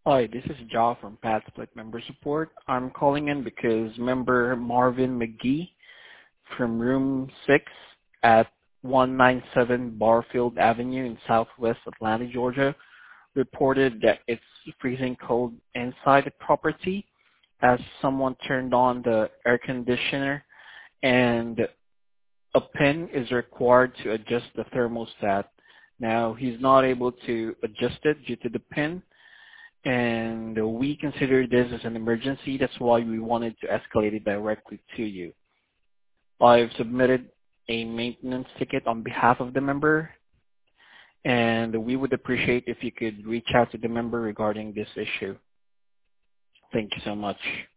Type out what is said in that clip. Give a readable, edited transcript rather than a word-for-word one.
Hi, this is Jaw from PadSplit Member Support. I'm calling in because member Marvin McGee from room 6 at 197 Barfield Avenue in Southwest Atlanta, Georgia, reported that it's freezing cold inside the property as someone turned on the air conditioner and a pin is required to adjust the thermostat. Now, he's not able to adjust it due to the pin, and we consider this as an emergency. That's why we wanted to escalate it directly to you. I've submitted a maintenance ticket on behalf of the member, and we would appreciate if you could reach out to the member regarding this issue. Thank you so much.